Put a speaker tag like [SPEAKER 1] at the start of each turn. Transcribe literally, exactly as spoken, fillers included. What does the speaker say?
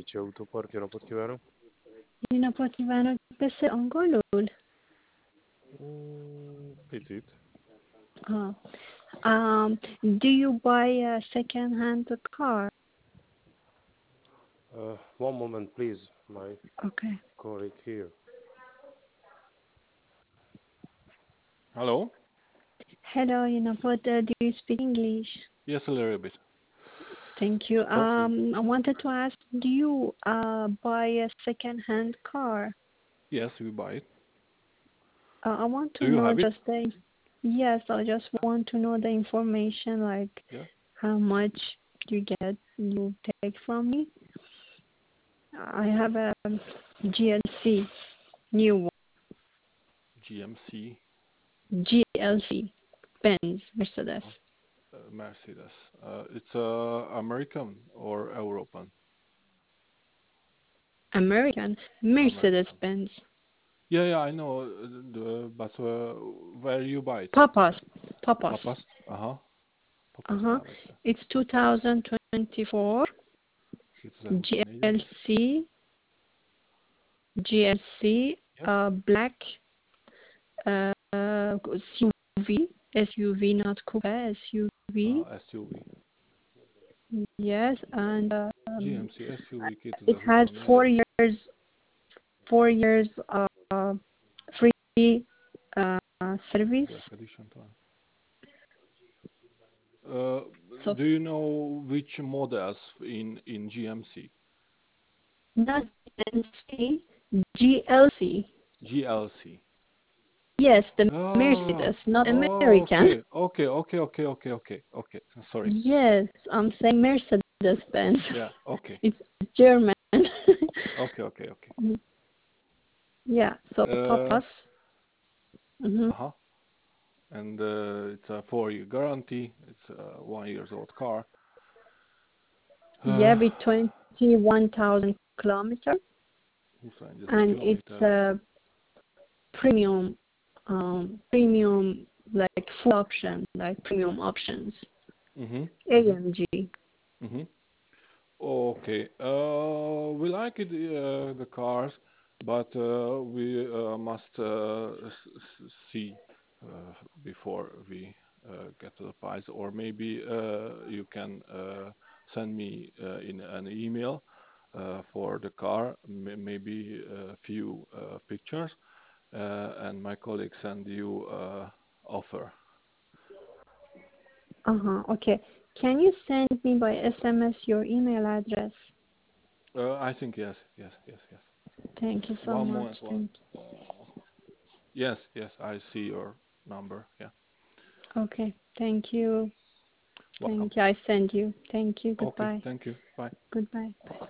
[SPEAKER 1] Felice Autópark, jó napot kívánok!
[SPEAKER 2] Jó napot kívánok! Beszél angolul?
[SPEAKER 1] Mm, picit.
[SPEAKER 2] Ah. Um, do you buy a second-hand car?
[SPEAKER 1] Uh, one moment, please. My
[SPEAKER 2] Okay.
[SPEAKER 1] colleague here.
[SPEAKER 3] Hello?
[SPEAKER 2] Hello, jó napot. Uh, do you speak English?
[SPEAKER 3] Yes, a little bit.
[SPEAKER 2] Thank you.
[SPEAKER 1] Okay.
[SPEAKER 2] Um, I wanted to ask, do you uh, buy a second-hand car?
[SPEAKER 3] Yes, we buy it.
[SPEAKER 2] Uh, I want
[SPEAKER 3] Do
[SPEAKER 2] to
[SPEAKER 3] you
[SPEAKER 2] know
[SPEAKER 3] have it?
[SPEAKER 2] just the... Yes, I just want to know the information, like
[SPEAKER 3] Yeah.
[SPEAKER 2] how much you get, you take from me. I have a G L C, new one.
[SPEAKER 3] G M C,
[SPEAKER 2] G L C, Benz, Mercedes.
[SPEAKER 3] uh, Mercedes. Uh, it's uh, American or European?
[SPEAKER 2] American, Mercedes
[SPEAKER 3] American.
[SPEAKER 2] Benz.
[SPEAKER 3] Yeah, yeah, I know. uh, The, but uh, where you buy it?
[SPEAKER 2] Papas, Papas.
[SPEAKER 3] Papas? Uh-huh. Papas
[SPEAKER 2] Uh-huh.
[SPEAKER 3] nevese.
[SPEAKER 2] It's two thousand twenty-four
[SPEAKER 3] kétezer-huszonnégy.
[SPEAKER 2] G L C, G L C,
[SPEAKER 3] Yes.
[SPEAKER 2] uh, black, uh, S U V, S U V, not coupe, S U V.
[SPEAKER 3] Uh, S U V.
[SPEAKER 2] Yes, and um,
[SPEAKER 3] G M C S U V
[SPEAKER 2] it has
[SPEAKER 3] kétezer-huszonnégy.
[SPEAKER 2] four years, four years uh, free uh, service.
[SPEAKER 3] Black Edition talán. Uh,
[SPEAKER 2] So
[SPEAKER 3] do you know which models in in G M C?
[SPEAKER 2] not G L C, G L C.
[SPEAKER 3] G L C.
[SPEAKER 2] Yes, the
[SPEAKER 3] Ah,
[SPEAKER 2] Mercedes, not
[SPEAKER 3] oh,
[SPEAKER 2] American.
[SPEAKER 3] okay, okay, okay, okay, okay, okay, okay. Sorry.
[SPEAKER 2] Yes, I'm saying Mercedes Benz.
[SPEAKER 3] Yeah, okay,
[SPEAKER 2] It's German.
[SPEAKER 3] okay, okay, okay.
[SPEAKER 2] Yeah, so
[SPEAKER 3] Uh,
[SPEAKER 2] Papas. hmm
[SPEAKER 3] uh-huh. And uh, it's a four-year guarantee. It's a one years old car.
[SPEAKER 2] Yeah,
[SPEAKER 3] Uh,
[SPEAKER 2] with twenty-one thousand kilometers.
[SPEAKER 3] huszonegyezer
[SPEAKER 2] And it's
[SPEAKER 3] kilométer.
[SPEAKER 2] a premium, um, premium, like full option, like premium options.
[SPEAKER 3] Mm-hmm, mm-hmm,
[SPEAKER 2] A M G.
[SPEAKER 3] mm-hmm. Okay. Uh, we like it, uh, the cars, but uh, we uh, must uh, s- s- see uh, before we uh, get to the price, or maybe uh, you can uh, send me uh, in an email uh, for the car, m- maybe a few uh, pictures, uh, and my colleague send you uh, offer.
[SPEAKER 2] Uh-huh, okay. Can you send me by S M S your email address?
[SPEAKER 3] Uh, I think yes, yes, yes, yes.
[SPEAKER 2] Thank you so
[SPEAKER 3] One
[SPEAKER 2] much.
[SPEAKER 3] moment, one.
[SPEAKER 2] Thank
[SPEAKER 3] Uh, Yes, yes, I see your number. Yeah.
[SPEAKER 2] you. Okay. Thank you.
[SPEAKER 3] Welcome.
[SPEAKER 2] Thank you. I send you. Thank you.
[SPEAKER 3] Okay,
[SPEAKER 2] Goodbye.
[SPEAKER 3] thank you. Bye.
[SPEAKER 2] Goodbye. Bye.